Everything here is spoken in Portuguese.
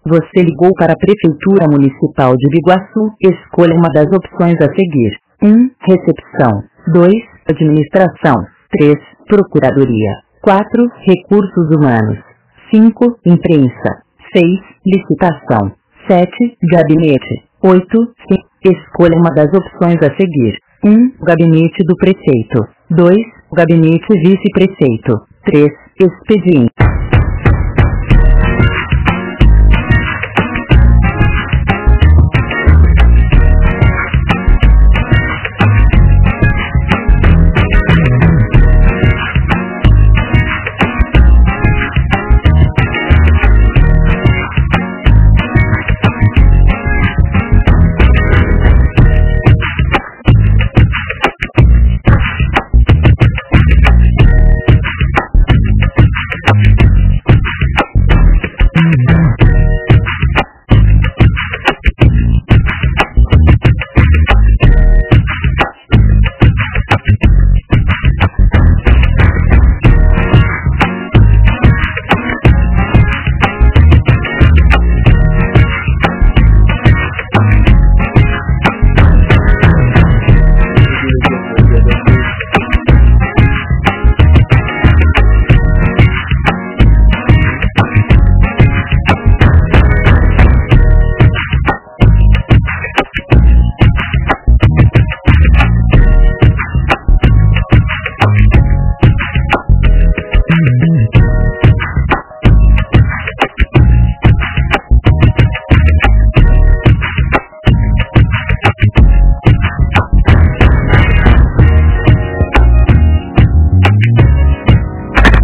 Você ligou para a Prefeitura Municipal de Biguaçu. Escolha uma das opções a seguir. 1. Recepção. 2. Administração. 3. Procuradoria. 4. Recursos humanos. 5. Imprensa. 6. Licitação. 7. Gabinete. 8. Escolha uma das opções a seguir. 1. Gabinete do prefeito. 2. Gabinete vice-prefeito. 3. Expediente.